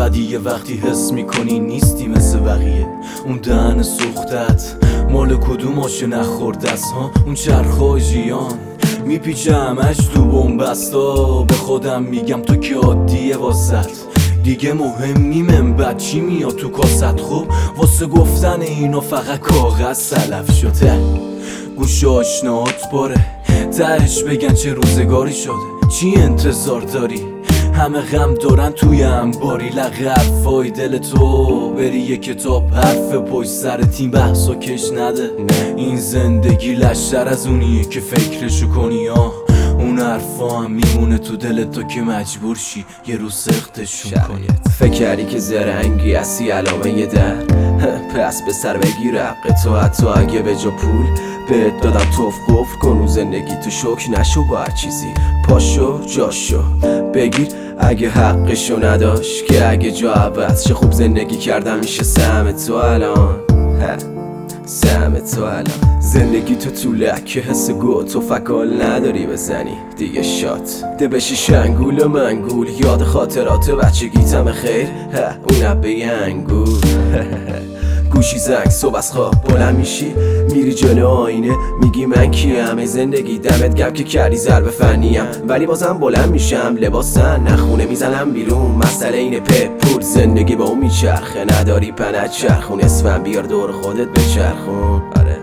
بدی یه وقتی حس میکنی نیستی مثل بقیه. اون دهن سوختت مال کدوم آشه نخورده است ها؟ اون چرخای ژیان میپیچه همش تو بومبستا. به خودم میگم تو که عادیه واسط، دیگه مهم نیمم بعد چی میاد تو کاست. خب واسه گفتن اینا فقط کاغذ تلف شده. گوش آشناهات باره تهش بگن چه روزگاری شده. چی انتظار داری؟ همه غم دارن توی انباری. لقب فای دل تو بری یه کتاب حرف پشت سر تیم بحثا کش نده. این زندگی لشتر از اونیه که فکرشو کنی. اون حرفا هم میمونه تو دلت تا که مجبور شی یه روز سختشون کنی. فکر کردی که زرنگی هستی علامه یه در پس به سر بگیر حق تو، حتی اگه به جا پول بهت دادم توف قفل کن رو زندگی تو شک نشو با هر چیزی. پاشو جاشو بگیر اگه حقشو نداشت، که اگه جا عوض شه خوب زندگی کردم میشه سهم تو الان. سهم تو الان زندگی تو طوله که حس گوت و فکال نداری بزنی دیگه شات ده بشی شنگول و منگول. یاد خاطرات بچگیتم خیر اون عبه انگور گوشی زنگ صبح از خواب بلند میشی میری جلو آینه میگی من کیم. زندگی دمت گم که کردی ضرب فنیم، ولی بازم بلند میشم لباسن نخونه میزنم بیرون. مسئله اینه پول زندگی با اون میچرخه، نداری پنج چرخون اسفن بیار دور خودت بچرخون. آره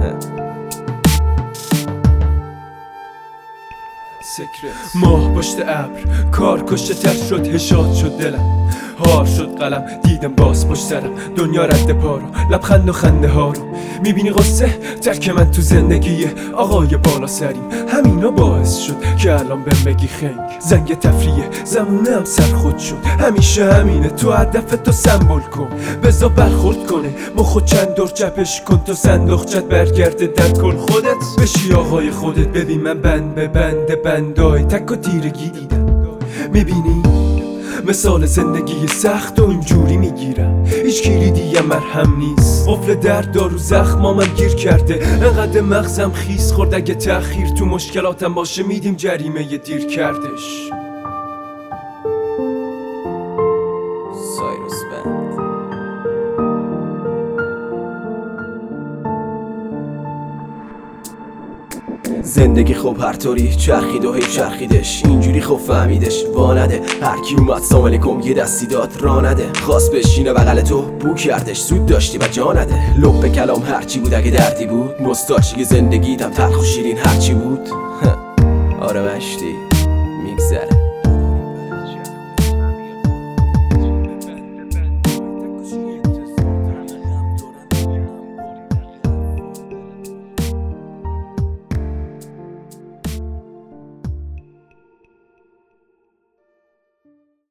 ماه پشت ابر کار کشته تر شد، هشاد شد دلم، هار شد قلم، دیدم باز پشت سرم دنیا رد پا رو، لبخند و خنده ها رو میبینی. قصه ترک من تو زندگیه آقای بالا سریم، همینا باعث شد که الان بهم بگی خنگ. زنگ تفریه زمونه هم سر خود شد، همیشه همینه تو هدفتو سمبل کن، بزا برخورد کنه مخو چند دور چپش کن تو صندوقچت برگرده در کل خودت بشی آقای خودت. ببین من بند به بندای تک و تیرگی دیدم، میبینی مثال زندگی سخت و اینجوری میگیرم. هیچ کلیدی مرهم نیست، قفل درد دارو زخمام من گیر کرده. انقدر مغزم خیس خورد اگه تأخیر تو مشکلاتم باشه میدیم جریمه یه دیر کردش. سایروس بند زندگی خب هر طوری چرخید و هی چرخیدش، اینجوری خب فهمیدش وانده. هر کی اومد سلام علیکم یه دستی داد راه نده، خواست بشینه بغل تو بو کردش زود داشتی و جا نده. لب کلام هرچی بود اگه دردی بود، نوستالژی زندگیتم تلخ و شیرین هرچی بود. آره مشتی میگذره.